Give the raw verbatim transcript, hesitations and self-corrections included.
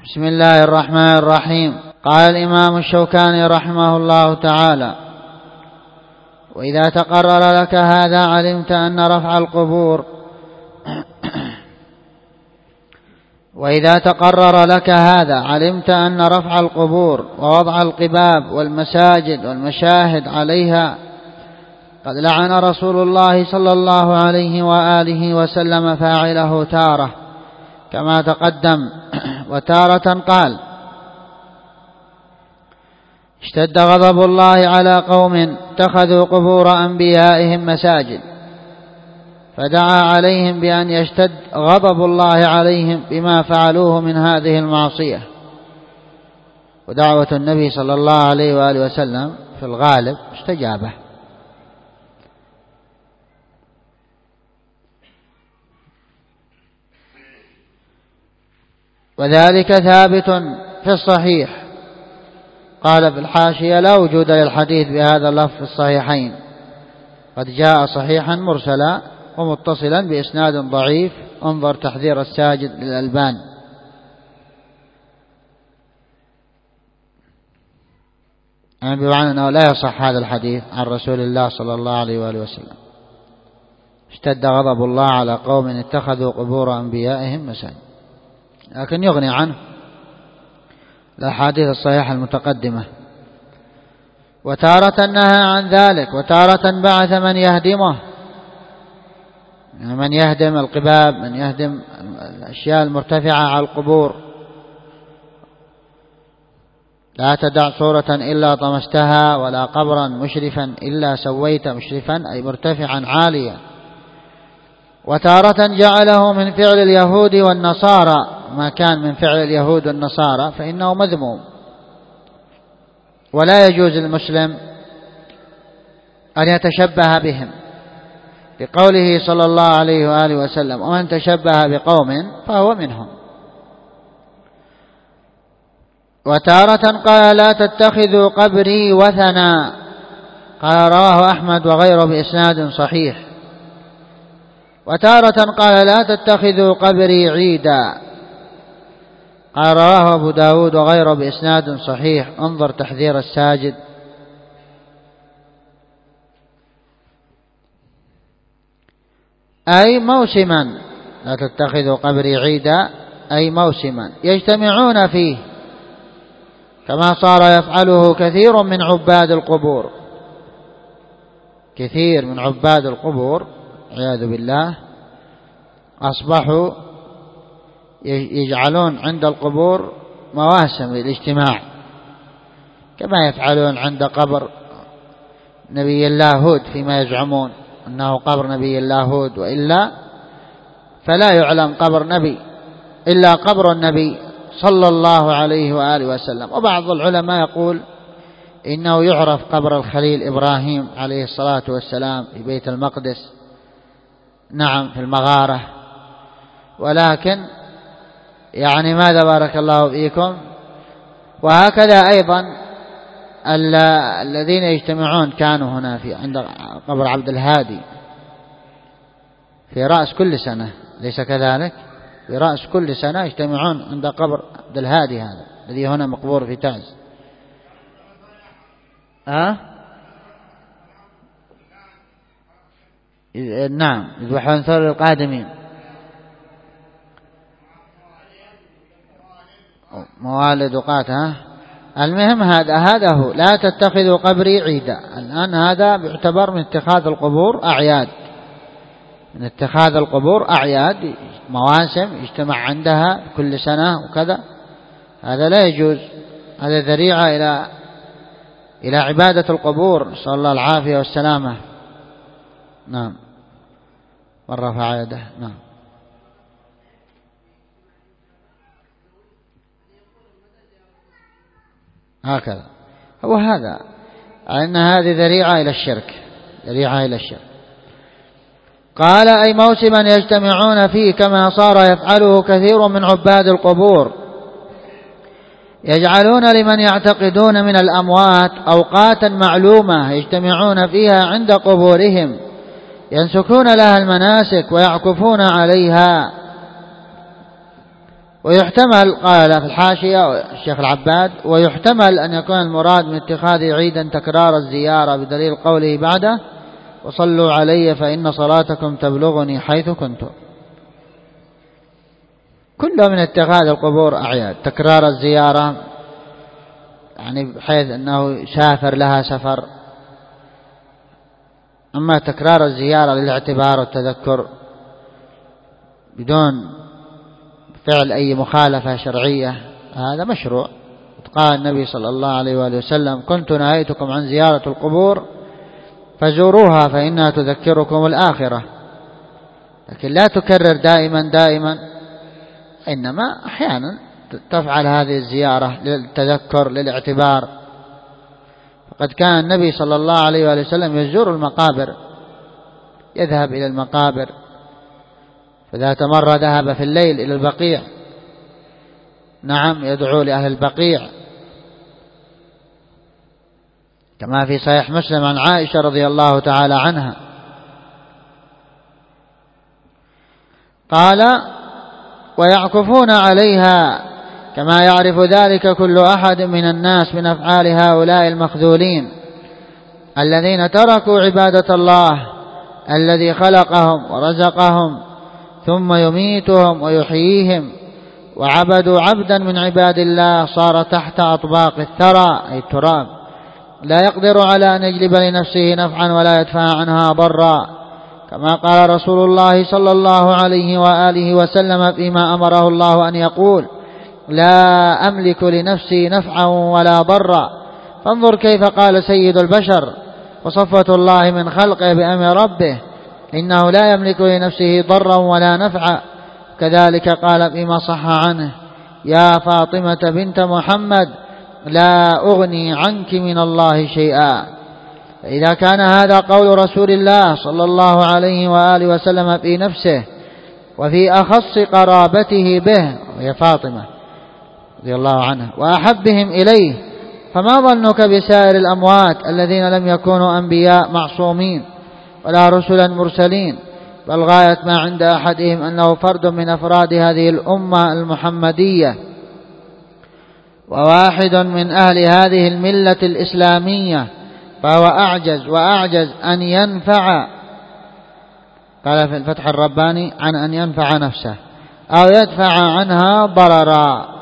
بسم الله الرحمن الرحيم. قال الإمام الشوكاني رحمه الله تعالى: وإذا تقرر لك هذا علمت أن رفع القبور وإذا تقرر لك هذا علمت أن رفع القبور ووضع القباب والمساجد والمشاهد عليها قد لعن رسول الله صلى الله عليه وآله وسلم فاعله تارة كما تقدم، وتارة قال: اشتد غضب الله على قوم اتخذوا قبور أنبيائهم مساجد، فدعا عليهم بأن يشتد غضب الله عليهم بما فعلوه من هذه المعصية. ودعوة النبي صلى الله عليه وآله وسلم في الغالب استجابه. وذلك ثابت في الصحيح. قال في الحاشية: لا وجود للحديث بهذا اللفظ في الصحيحين، قد جاء صحيحا مرسلا ومتصلا بإسناد ضعيف، انظر تحذير الساجد للألبان. يعني بمعنى أنه لا يصح هذا الحديث عن رسول الله صلى الله عليه وآله وسلم. اشتد غضب الله على قوم اتخذوا قبور أنبيائهم مساجد، لكن يغني عنه الأحاديث الصحيحة المتقدمة. وتارة نهى عن ذلك، وتارة بعث من يهدمه، يعني من يهدم القباب، من يهدم الأشياء المرتفعة على القبور. لا تدع صورة إلا طمستها، ولا قبرا مشرفا إلا سويت مشرفا، أي مرتفعا عاليا. وتارة جعله من فعل اليهود والنصارى، ما كان من فعل اليهود والنصارى فإنه مذموم، ولا يجوز للمسلم أن يتشبه بهم، بقوله صلى الله عليه وآله وسلم: ومن تشبه بقوم فهو منهم. وتارة قال: لا تتخذوا قبري وثنا، قال رواه أحمد وغيره بإسناد صحيح. وتارة قال: لا تتخذوا قبري عيدا، قال رواه أبو داود وغيره بإسناد صحيح، انظر تحذير الساجد. أي موسما، لا تتخذوا قبري عيدا أي موسما يجتمعون فيه، كما صار يفعله كثير من عباد القبور. كثير من عباد القبور والعياذ بالله أصبحوا يجعلون عند القبور مواسم للاجتماع، كما يفعلون عند قبر نبي الله هود، فيما يزعمون أنه قبر نبي الله هود، وإلا فلا يعلم قبر نبي إلا قبر النبي صلى الله عليه وآله وسلم. وبعض العلماء يقول إنه يعرف قبر الخليل إبراهيم عليه الصلاة والسلام في بيت المقدس، نعم في المغارة. ولكن يعني ماذا بارك الله فيكم. وهكذا أيضا الذين يجتمعون كانوا هنا في عند قبر عبد الهادي في رأس كل سنة، ليس كذلك؟ في رأس كل سنة يجتمعون عند قبر عبد الهادي هذا الذي هنا مقبور في تعز. ها؟ نعم، يذبحون ثور القادمين، موالد وقات. ها؟ المهم هذا هذا هو. لا تتخذوا قبري عيدا. الآن هذا باعتبار من اتخاذ القبور أعياد، من اتخاذ القبور أعياد، مواسم يجتمع عندها كل سنة وكذا. هذا لا يجوز، هذا ذريعة إلى إلى عبادة القبور، نسأل الله العافية والسلامة. نعم، من رفع يده. نعم. هكذا هو هذا، أن هذه ذريعة إلى الشرك، ذريعة إلى الشرك. قال: أي موسما يجتمعون فيه، كما صار يفعله كثير من عباد القبور، يجعلون لمن يعتقدون من الأموات أوقاتا معلومة يجتمعون فيها عند قبورهم، ينسكون لها المناسك ويعكفون عليها. ويحتمل، قال في الحاشية الشيخ العباد، ويحتمل أن يكون المراد من اتخاذ عيدا تكرار الزيارة بدليل قوله بعده وصلوا علي فإن صلاتكم تبلغني حيث كنتم. كله من اتخاذ القبور أعياد، تكرار الزيارة يعني بحيث أنه سافر لها سفر. أما تكرار الزيارة للاعتبار والتذكر بدون فعل أي مخالفة شرعية هذا مشروع. قال النبي صلى الله عليه وآله وسلم كنت نهيتكم عن زيارة القبور فزوروها فإنها تذكركم الآخرة، لكن لا تكرر دائما دائما، إنما أحيانا تفعل هذه الزيارة للتذكر للاعتبار. فقد كان النبي صلى الله عليه وآله وسلم يزور المقابر، يذهب إلى المقابر، فذات مرة ذهب في الليل إلى البقيع، نعم، يدعو لأهل البقيع كما في صحيح مسلم عن عائشة رضي الله تعالى عنها قال ويعكفون عليها كما يعرف ذلك كل أحد من الناس من أفعال هؤلاء المخذولين الذين تركوا عبادة الله الذي خلقهم ورزقهم ثم يميتهم ويحييهم، وعبدوا عبدا من عباد الله صار تحت أطباق الثرى أي التراب لا يقدر على أن يجلب لنفسه نفعا ولا يدفع عنها ضرا، كما قال رسول الله صلى الله عليه وآله وسلم فيما أمره الله أن يقول لا أملك لنفسي نفعا ولا ضرا. فانظر كيف قال سيد البشر وصفة الله من خلقه بأمر ربه إنه لا يملك لنفسه ضرا ولا نفعا. كذلك قال فيما صح عنه يا فاطمة بنت محمد لا أغني عنك من الله شيئا. فإذا كان هذا قول رسول الله صلى الله عليه وآله وسلم في نفسه وفي أخص قرابته به وهي فاطمة رضي الله عنها وأحبهم إليه، فما ظنك بسائر الأموات الذين لم يكونوا أنبياء معصومين ولا رسلا مرسلين، بل غاية ما عند أحدهم أنه فرد من أفراد هذه الأمة المحمدية وواحد من أهل هذه الملة الإسلامية، فهو أعجز وأعجز أن ينفع، قال في الفتح الرباني، عن أن ينفع نفسه أو يدفع عنها ضررا.